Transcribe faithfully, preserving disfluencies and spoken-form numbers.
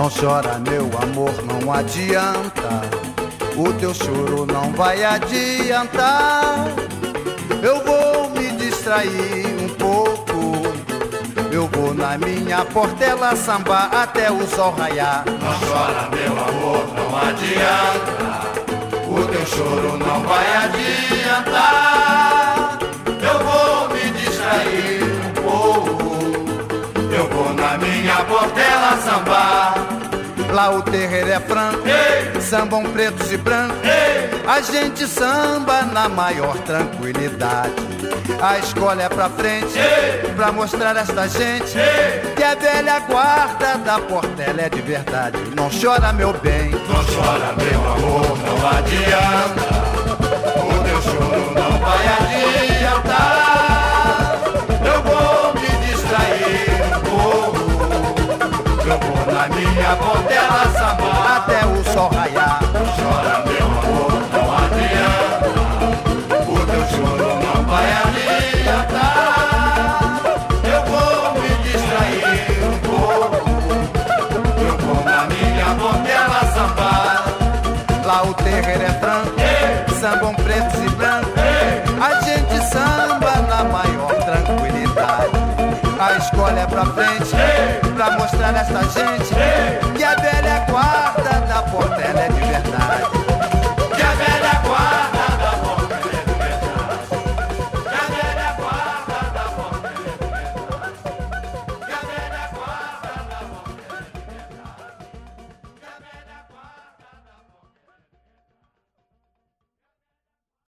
Não chora, meu amor, não adianta. O teu choro não vai adiantar. Eu vou me distrair um pouco. Eu vou na minha portela sambar até o sol raiar. Não chora, meu amor, não adianta. O teu choro não vai adiantar. Eu vou me distrair um pouco. Eu vou na minha portela sambar. Lá o terreiro é franco, Ei! Sambam pretos e brancos, Ei! A gente samba na maior tranquilidade. A escola é pra frente, Ei! Pra mostrar esta gente, Ei! Que a velha guarda da portela é de verdade. Não chora, meu bem, não chora, meu amor, não adianta. O teu choro não vai adiantar. Eu vou me distrair um pouco. Eu vou na minha portela sambar até o sol raiar. Não chora, meu amor, não adianta. O teu choro não vai adiantar. Eu vou me distrair um pouco. Eu vou na minha portela sambar. Lá o terreiro é franco, Ei! Sambam pretos e brancos, Ei! A gente samba na maior tranquilidade. A escola é pra frente, Ei! Pra mostrar esta gente, Ei! Que a velha guarda